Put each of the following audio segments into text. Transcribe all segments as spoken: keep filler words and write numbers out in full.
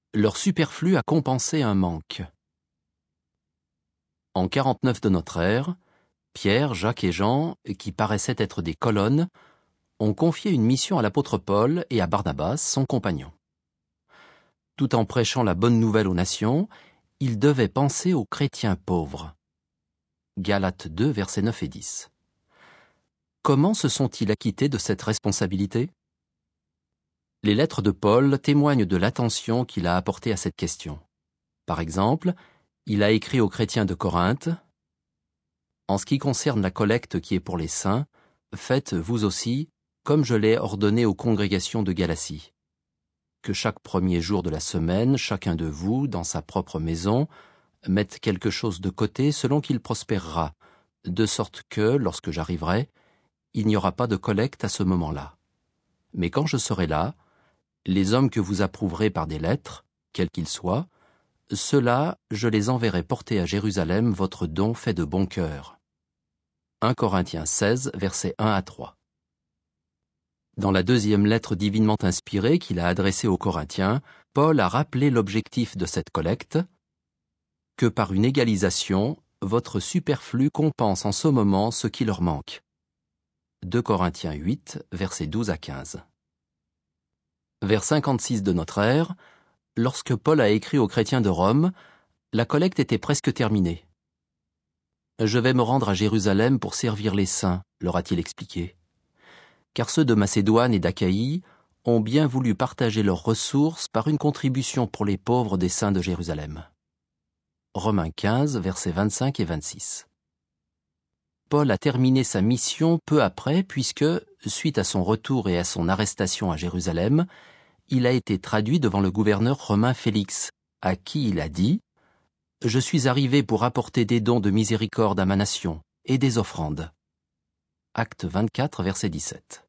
Leur superflu a compensé un manque. En quarante-neuf de notre ère, Pierre, Jacques et Jean, qui paraissaient être des colonnes, ont confié une mission à l'apôtre Paul et à Barnabas, son compagnon. Tout en prêchant la bonne nouvelle aux nations, ils devaient penser aux chrétiens pauvres. Galates deux, versets neuf et dix. Comment se sont-ils acquittés de cette responsabilité ? Les lettres de Paul témoignent de l'attention qu'il a apportée à cette question. Par exemple, il a écrit aux chrétiens de Corinthe « En ce qui concerne la collecte qui est pour les saints, faites vous aussi, comme je l'ai ordonné aux congrégations de Galatie. Que chaque premier jour de la semaine, chacun de vous, dans sa propre maison, mette quelque chose de côté selon qu'il prospérera, de sorte que, lorsque j'arriverai, il n'y aura pas de collecte à ce moment-là. Mais quand je serai là, les hommes que vous approuverez par des lettres, quels qu'ils soient, ceux-là, je les enverrai porter à Jérusalem votre don fait de bon cœur. » un Corinthiens seize, versets un à trois. Dans la deuxième lettre divinement inspirée qu'il a adressée aux Corinthiens, Paul a rappelé l'objectif de cette collecte, que par une égalisation, votre superflu compense en ce moment ce qui leur manque. deux Corinthiens huit, versets douze à quinze. Vers cinquante-six de notre ère, lorsque Paul a écrit aux chrétiens de Rome, la collecte était presque terminée. « Je vais me rendre à Jérusalem pour servir les saints », leur a-t-il expliqué. Car ceux de Macédoine et d'Achaïe ont bien voulu partager leurs ressources par une contribution pour les pauvres des saints de Jérusalem. Romains quinze, versets vingt-cinq et vingt-six. Paul a terminé sa mission peu après puisque, suite à son retour et à son arrestation à Jérusalem, il a été traduit devant le gouverneur romain Félix, à qui il a dit « Je suis arrivé pour apporter des dons de miséricorde à ma nation et des offrandes. » Acte vingt-quatre, verset dix-sept.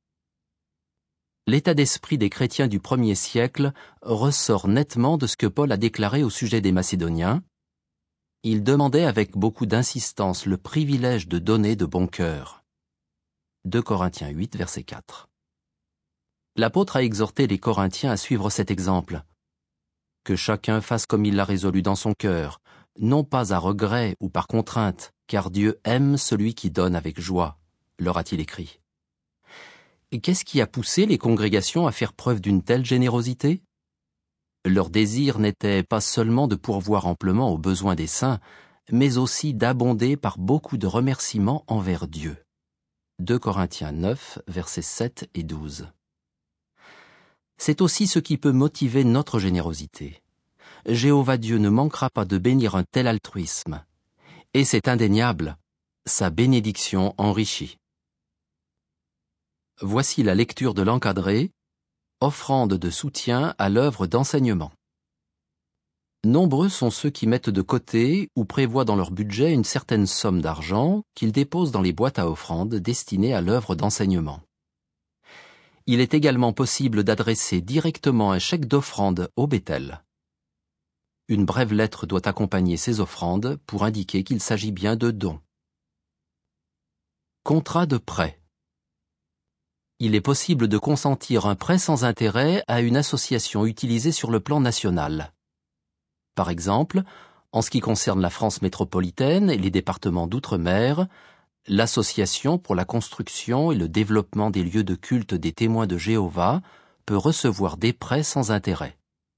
L'état d'esprit des chrétiens du premier siècle ressort nettement de ce que Paul a déclaré au sujet des Macédoniens. Il demandait avec beaucoup d'insistance le privilège de donner de bon cœur. deux Corinthiens huit, verset quatre. L'apôtre a exhorté les Corinthiens à suivre cet exemple. Que chacun fasse comme il l'a résolu dans son cœur, non pas à regret ou par contrainte, car Dieu aime celui qui donne avec joie, leur a-t-il écrit. Et qu'est-ce qui a poussé les congrégations à faire preuve d'une telle générosité ? Leur désir n'était pas seulement de pourvoir amplement aux besoins des saints, mais aussi d'abonder par beaucoup de remerciements envers Dieu. deux Corinthiens neuf, versets sept et douze. C'est aussi ce qui peut motiver notre générosité. Jéhovah Dieu ne manquera pas de bénir un tel altruisme. Et c'est indéniable, sa bénédiction enrichit. Voici la lecture de l'encadré, offrande de soutien à l'œuvre d'enseignement. Nombreux sont ceux qui mettent de côté ou prévoient dans leur budget une certaine somme d'argent qu'ils déposent dans les boîtes à offrandes destinées à l'œuvre d'enseignement. Il est également possible d'adresser directement un chèque d'offrande au Bethel. Une brève lettre doit accompagner ces offrandes pour indiquer qu'il s'agit bien de dons. Contrat de prêt. Il est possible de consentir un prêt sans intérêt à une association utilisée sur le plan national. Par exemple, en ce qui concerne la France métropolitaine et les départements d'outre-mer, l'Association pour la construction et le développement des lieux de culte des témoins de Jéhovah peut recevoir des prêts sans intérêt.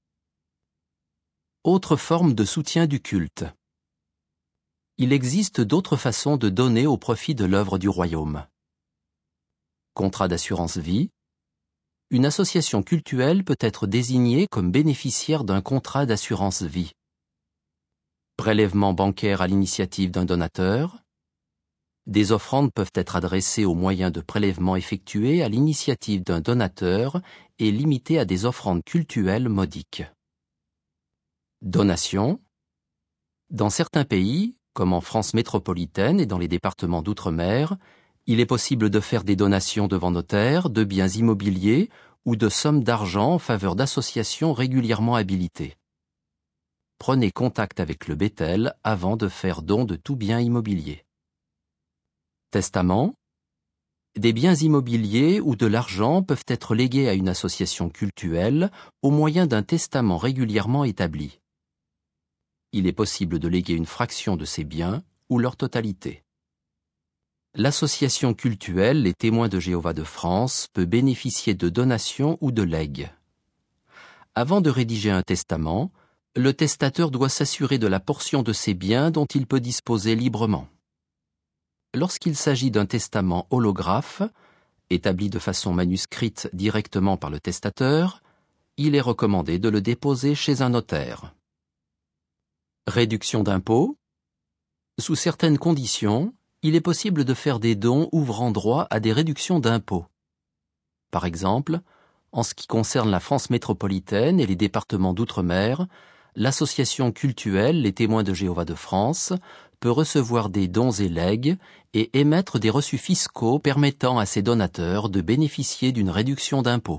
Autre forme de soutien du culte. Il existe d'autres façons de donner au profit de l'œuvre du royaume. Contrat d'assurance vie. Une association cultuelle peut être désignée comme bénéficiaire d'un contrat d'assurance vie. Prélèvement bancaire à l'initiative d'un donateur. Des offrandes peuvent être adressées au moyen de prélèvements effectués à l'initiative d'un donateur et limitées à des offrandes cultuelles modiques. Donation. Dans certains pays, comme en France métropolitaine et dans les départements d'outre-mer, il est possible de faire des donations devant notaire, de biens immobiliers ou de sommes d'argent en faveur d'associations régulièrement habilitées. Prenez contact avec le Bethel avant de faire don de tout bien immobilier. Testament. Des biens immobiliers ou de l'argent peuvent être légués à une association cultuelle au moyen d'un testament régulièrement établi. Il est possible de léguer une fraction de ces biens ou leur totalité. L'association cultuelle Les Témoins de Jéhovah de France peut bénéficier de donations ou de legs. Avant de rédiger un testament, le testateur doit s'assurer de la portion de ses biens dont il peut disposer librement. Lorsqu'il s'agit d'un testament holographe, établi de façon manuscrite directement par le testateur, il est recommandé de le déposer chez un notaire. Réduction d'impôts. Sous certaines conditions, il est possible de faire des dons ouvrant droit à des réductions d'impôts. Par exemple, en ce qui concerne la France métropolitaine et les départements d'outre-mer, l'association cultuelle Les Témoins de Jéhovah de France peut recevoir des dons et legs et émettre des reçus fiscaux permettant à ses donateurs de bénéficier d'une réduction d'impôts.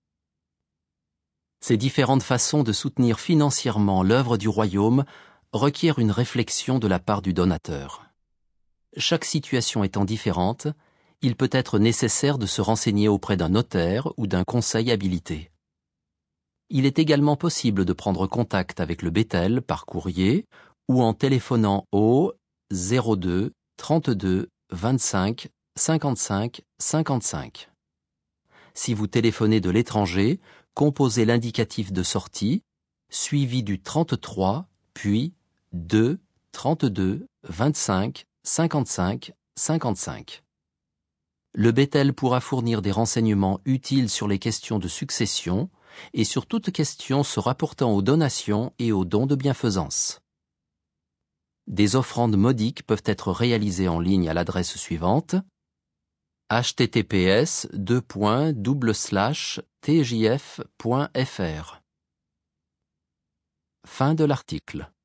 Ces différentes façons de soutenir financièrement l'œuvre du royaume requièrent une réflexion de la part du donateur. Chaque situation étant différente, il peut être nécessaire de se renseigner auprès d'un notaire ou d'un conseil habilité. Il est également possible de prendre contact avec le Bethel par courrier ou en téléphonant au zéro deux trente-deux vingt-cinq cinquante-cinq cinquante-cinq. Si vous téléphonez de l'étranger, composez l'indicatif de sortie, suivi du trente-trois, puis deux trente-deux vingt-cinq cinquante-cinq cinquante-cinq. Le Bethel pourra fournir des renseignements utiles sur les questions de succession et sur toute question se rapportant aux donations et aux dons de bienfaisance. Des offrandes modiques peuvent être réalisées en ligne à l'adresse suivante h t t p s deux points double slash t j f point f r. Fin de l'article.